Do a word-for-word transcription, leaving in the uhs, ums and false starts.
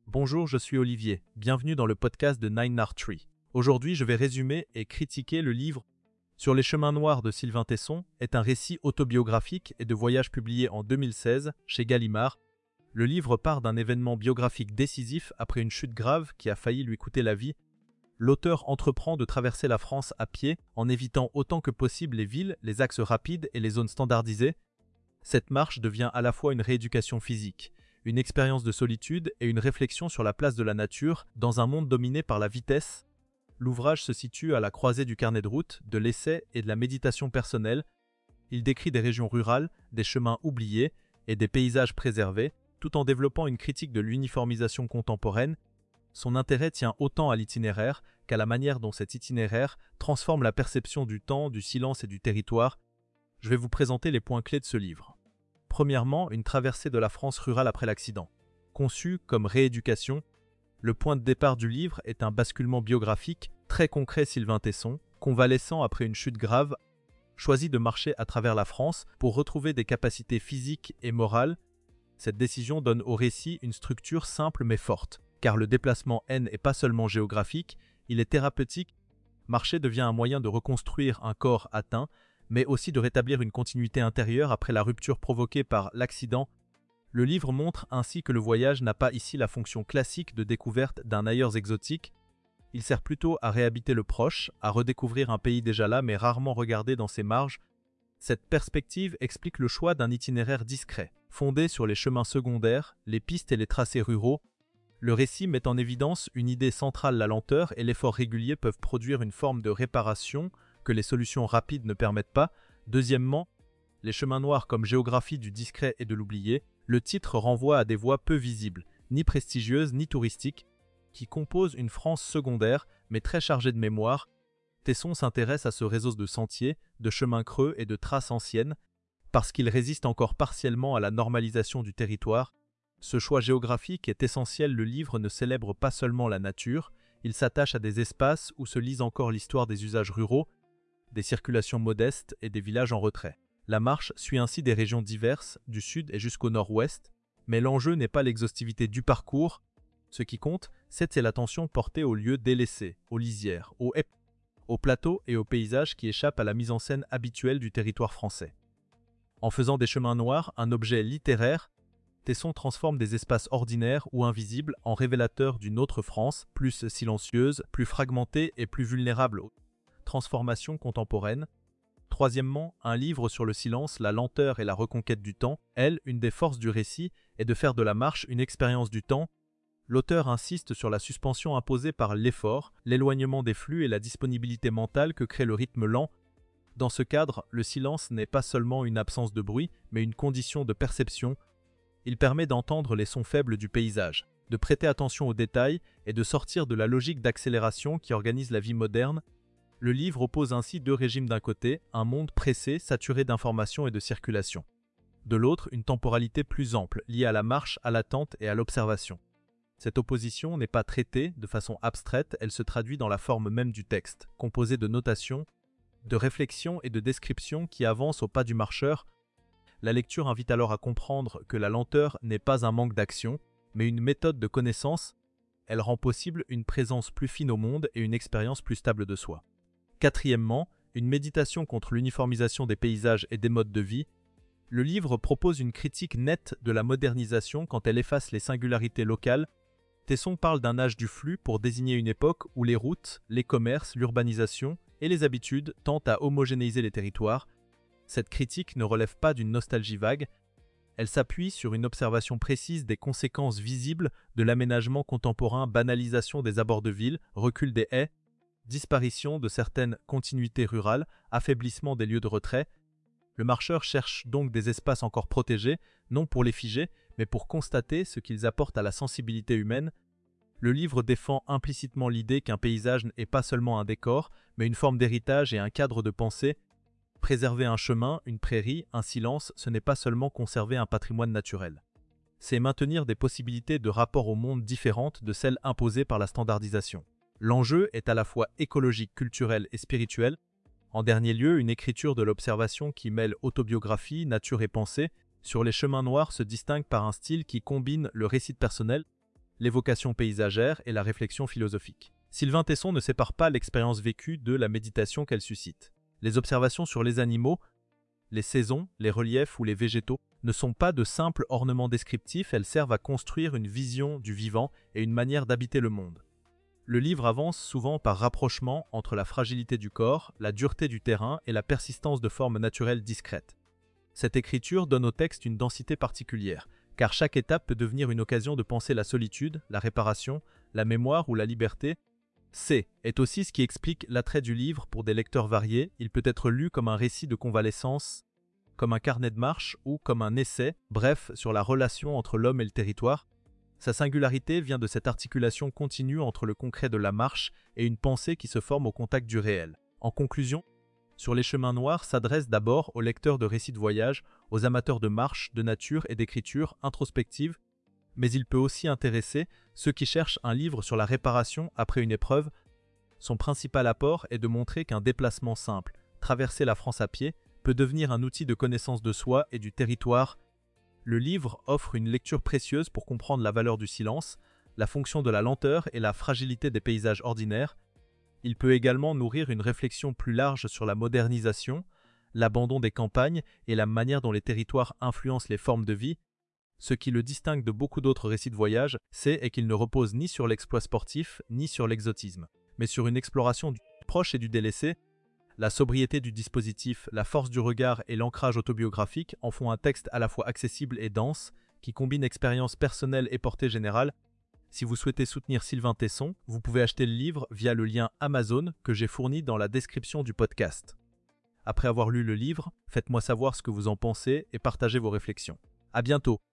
Bonjour, je suis Olivier. Bienvenue dans le podcast de Nine Art Tree. Aujourd'hui, je vais résumer et critiquer le livre Sur les chemins noirs de Sylvain Tesson, est un récit autobiographique et de voyage publié en deux mille seize chez Gallimard. Le livre part d'un événement biographique décisif après une chute grave qui a failli lui coûter la vie. L'auteur entreprend de traverser la France à pied en évitant autant que possible les villes, les axes rapides et les zones standardisées. Cette marche devient à la fois une rééducation physique, une expérience de solitude et une réflexion sur la place de la nature dans un monde dominé par la vitesse. L'ouvrage se situe à la croisée du carnet de route, de l'essai et de la méditation personnelle. Il décrit des régions rurales, des chemins oubliés et des paysages préservés, tout en développant une critique de l'uniformisation contemporaine. Son intérêt tient autant à l'itinéraire qu'à la manière dont cet itinéraire transforme la perception du temps, du silence et du territoire. Je vais vous présenter les points clés de ce livre. Premièrement, une traversée de la France rurale après l'accident. Conçu comme rééducation, le point de départ du livre est un basculement biographique très concret. Sylvain Tesson, convalescent après une chute grave, choisit de marcher à travers la France pour retrouver des capacités physiques et morales. Cette décision donne au récit une structure simple mais forte, car le déplacement n'est pas seulement géographique, il est thérapeutique. Marcher devient un moyen de reconstruire un corps atteint, mais aussi de rétablir une continuité intérieure après la rupture provoquée par l'accident. Le livre montre ainsi que le voyage n'a pas ici la fonction classique de découverte d'un ailleurs exotique. Il sert plutôt à réhabiter le proche, à redécouvrir un pays déjà là mais rarement regardé dans ses marges. Cette perspective explique le choix d'un itinéraire discret, fondé sur les chemins secondaires, les pistes et les tracés ruraux. Le récit met en évidence une idée centrale: la lenteur et l'effort régulier peuvent produire une forme de réparation que les solutions rapides ne permettent pas. Deuxièmement, les chemins noirs comme géographie du discret et de l'oublié. Le titre renvoie à des voies peu visibles, ni prestigieuses ni touristiques, qui composent une France secondaire, mais très chargée de mémoire. Tesson s'intéresse à ce réseau de sentiers, de chemins creux et de traces anciennes, parce qu'il résiste encore partiellement à la normalisation du territoire. Ce choix géographique est essentiel. Le livre ne célèbre pas seulement la nature, il s'attache à des espaces où se lise encore l'histoire des usages ruraux, des circulations modestes et des villages en retrait. La marche suit ainsi des régions diverses, du sud et jusqu'au nord-ouest, mais l'enjeu n'est pas l'exhaustivité du parcours. Ce qui compte, c'est l'attention portée aux lieux délaissés, aux lisières, aux haies, aux plateaux et aux paysages qui échappent à la mise en scène habituelle du territoire français. En faisant des chemins noirs un objet littéraire, Tesson transforme des espaces ordinaires ou invisibles en révélateurs d'une autre France, plus silencieuse, plus fragmentée et plus vulnérable aux transformations contemporaines. Troisièmement, un livre sur le silence, la lenteur et la reconquête du temps. Elle, une des forces du récit, est de faire de la marche une expérience du temps. L'auteur insiste sur la suspension imposée par l'effort, l'éloignement des flux et la disponibilité mentale que crée le rythme lent. Dans ce cadre, le silence n'est pas seulement une absence de bruit, mais une condition de perception. Il permet d'entendre les sons faibles du paysage, de prêter attention aux détails et de sortir de la logique d'accélération qui organise la vie moderne. Le livre oppose ainsi deux régimes: d'un côté, un monde pressé, saturé d'informations et de circulation. De l'autre, une temporalité plus ample, liée à la marche, à l'attente et à l'observation. Cette opposition n'est pas traitée de façon abstraite, elle se traduit dans la forme même du texte, composée de notations, de réflexions et de descriptions qui avancent au pas du marcheur. La lecture invite alors à comprendre que la lenteur n'est pas un manque d'action, mais une méthode de connaissance. Elle rend possible une présence plus fine au monde et une expérience plus stable de soi. Quatrièmement, une méditation contre l'uniformisation des paysages et des modes de vie. Le livre propose une critique nette de la modernisation quand elle efface les singularités locales. Tesson parle d'un âge du flux pour désigner une époque où les routes, les commerces, l'urbanisation et les habitudes tentent à homogénéiser les territoires. Cette critique ne relève pas d'une nostalgie vague, elle s'appuie sur une observation précise des conséquences visibles de l'aménagement contemporain: banalisation des abords de ville, recul des haies, disparition de certaines continuités rurales, affaiblissement des lieux de retrait. Le marcheur cherche donc des espaces encore protégés, non pour les figer, mais pour constater ce qu'ils apportent à la sensibilité humaine. Le livre défend implicitement l'idée qu'un paysage n'est pas seulement un décor, mais une forme d'héritage et un cadre de pensée. Préserver un chemin, une prairie, un silence, ce n'est pas seulement conserver un patrimoine naturel. C'est maintenir des possibilités de rapport au monde différentes de celles imposées par la standardisation. L'enjeu est à la fois écologique, culturel et spirituel. En dernier lieu, une écriture de l'observation qui mêle autobiographie, nature et pensée. Sur les chemins noirs se distingue par un style qui combine le récit personnel, l'évocation paysagère et la réflexion philosophique. Sylvain Tesson ne sépare pas l'expérience vécue de la méditation qu'elle suscite. Les observations sur les animaux, les saisons, les reliefs ou les végétaux ne sont pas de simples ornements descriptifs, elles servent à construire une vision du vivant et une manière d'habiter le monde. Le livre avance souvent par rapprochement entre la fragilité du corps, la dureté du terrain et la persistance de formes naturelles discrètes. Cette écriture donne au texte une densité particulière, car chaque étape peut devenir une occasion de penser la solitude, la réparation, la mémoire ou la liberté. C est aussi ce qui explique l'attrait du livre pour des lecteurs variés. Il peut être lu comme un récit de convalescence, comme un carnet de marche ou comme un essai, bref, sur la relation entre l'homme et le territoire. Sa singularité vient de cette articulation continue entre le concret de la marche et une pensée qui se forme au contact du réel. En conclusion, Sur les chemins noirs s'adresse d'abord aux lecteurs de récits de voyage, aux amateurs de marche, de nature et d'écriture introspective, mais il peut aussi intéresser ceux qui cherchent un livre sur la réparation après une épreuve. Son principal apport est de montrer qu'un déplacement simple, traverser la France à pied, peut devenir un outil de connaissance de soi et du territoire. Le livre offre une lecture précieuse pour comprendre la valeur du silence, la fonction de la lenteur et la fragilité des paysages ordinaires. Il peut également nourrir une réflexion plus large sur la modernisation, l'abandon des campagnes et la manière dont les territoires influencent les formes de vie. Ce qui le distingue de beaucoup d'autres récits de voyage, c'est qu'il ne repose ni sur l'exploit sportif ni sur l'exotisme, mais sur une exploration du proche et du délaissé. La sobriété du dispositif, la force du regard et l'ancrage autobiographique en font un texte à la fois accessible et dense, qui combine expérience personnelle et portée générale. Si vous souhaitez soutenir Sylvain Tesson, vous pouvez acheter le livre via le lien Amazon que j'ai fourni dans la description du podcast. Après avoir lu le livre, faites-moi savoir ce que vous en pensez et partagez vos réflexions. À bientôt!